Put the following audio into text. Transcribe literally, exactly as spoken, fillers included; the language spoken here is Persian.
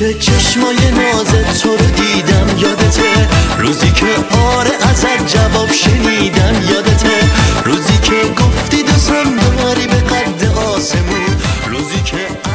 که چشمای نازت تو رو دیدم یادته، روزی که آره ازت جواب شنیدم یادته، روزی که گفتی دوستم داری به قد آسمون، روزی که